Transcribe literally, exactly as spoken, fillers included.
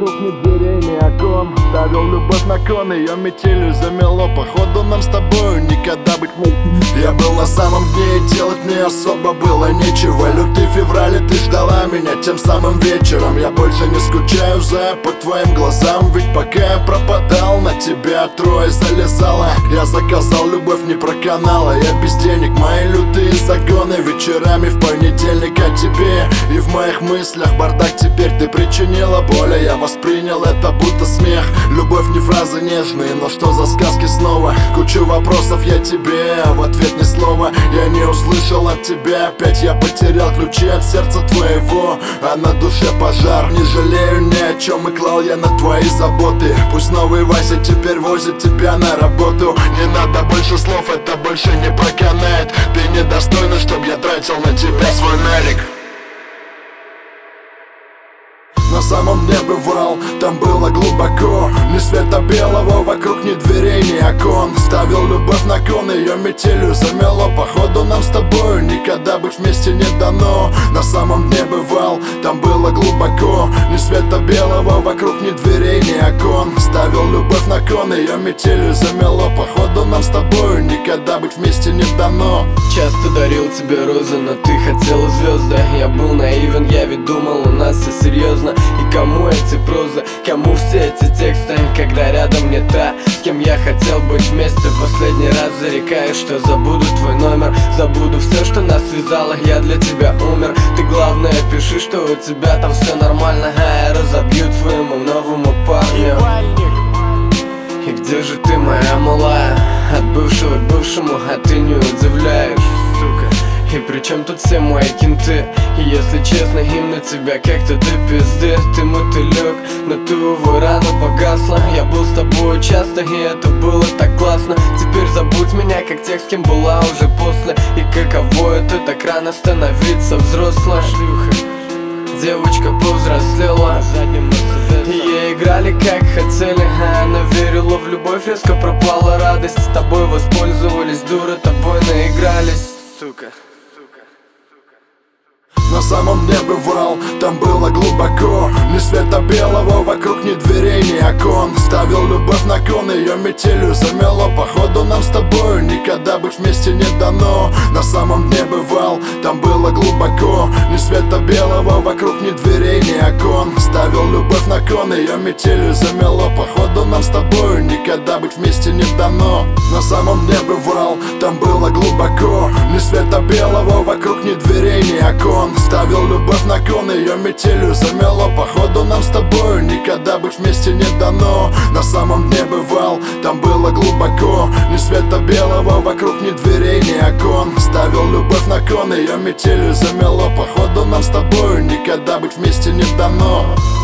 вокруг ни дверей, ни окон. Ставил любовь на кон, ее метелью замело. Походу нам с тобою никогда быть не... Я был на самом дне, и делать мне особо было нечего. Лютый февраль, и ты ждала меня тем самым вечером. Я больше не скучаю, зая, по твоим глазам. Ведь пока я пропадал, на тебя трое залезало. Я заказал любовь, не проканала. Я без денег, мои лютые загоны. Вечерами в понедельник о тебе. И в моих мыслях бардак, теперь ты причинила боль, а я воспринял это будто смех. Любовь не фразы нежные, но что за сказки снова? Кучу вопросов я тебе, а в ответ ни слова. Я не услышал от тебя, опять я потерял ключи от сердца твоего. А на душе пожар, не жалею ни о чем, и клал я на твои заботы. Пусть новый Вася теперь возит тебя на работу. Не надо больше слов, это больше не проканает. Ты недостойна, чтоб я тратил на тебя свой налик. На самом дне бывал, там было глубоко. Ни света белого, вокруг ни дверей, ни окон. Ставил любовь на кон, ее метелью замело. Походу нам с тобою никогда быть вместе не дано. На самом дне бывал, там было глубоко. Ни света белого, вокруг ни дверей, ни окон. Ставил любовь на кон, ее метелью замело. Походу нам с тобою никогда быть вместе не дано. Часто дарил тебе розы, но ты хотела звезды. Я был наивен, я ведь думал, у нас все серьезно. И кому эти прозы, кому все эти тексты, когда рядом не та, с кем я хотел быть вместе. Последний раз зарекаюсь, что забуду твой номер, забуду все, что нас связало, я для тебя умер. Ты главное пиши, что у тебя там все нормально, а я разобью твоему новому парню. И где же ты, моя малая? От бывшего к бывшему, а ты не удивляешь, сука. И при чем тут все мои кенты? И если честно, им на тебя как-то до пизды. Ты мотылек, но ты, увы, рано погасла. Я был с тобой часто, и это было так классно. Теперь забудь меня, как тех, с кем была уже после. И каково это так рано становиться взрослой. Шлюха, девочка повзрослела. Ей играли как хотели, а она верила в любовь, резко пропала радость. С тобой воспользовались, дура, тобой наигрались, сука. На самом дне бывал, там было глубоко. Ни света белого, вокруг ни дверей, ни окон. Ставил любовь на кон, ее метелью замело. Походу нам с тобою никогда быть вместе не дано. На самом дне бывал, там было глубоко. Ни света белого, вокруг ни дверей, ни окон. Ставил любовь на кон, ее метелью замело. Походу нам с тобою никогда быть вместе не дано. На самом дне бывал, там было глубоко. Ни света белого, вокруг ни дверей, ни окон. Ставил любовь на кон, ее метелью замело. Походу нам с тобою никогда быть вместе не дано. На самом дне бывал, там было глубоко. Ни света белого, вокруг ни дверей, ни окон. Ставил любовь на кон, ее метелью замело. Походу нам с тобою никогда быть вместе не дано.